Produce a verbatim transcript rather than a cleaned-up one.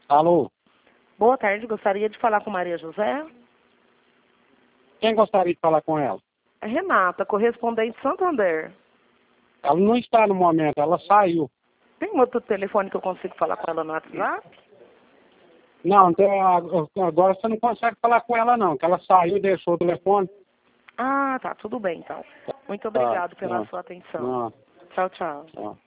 Alô? Boa tarde, gostaria de falar com Maria José. Quem gostaria de falar com ela? É Renata, correspondente Santander. Ela não está no momento, ela saiu. Tem um outro telefone que eu consigo falar com ela no WhatsApp? Não, então, agora você não consegue falar com ela não, que ela saiu, deixou o telefone. Ah, tá, tudo bem então. Muito obrigado Tá, pela tá. sua atenção. Não, Tchau, tchau. não.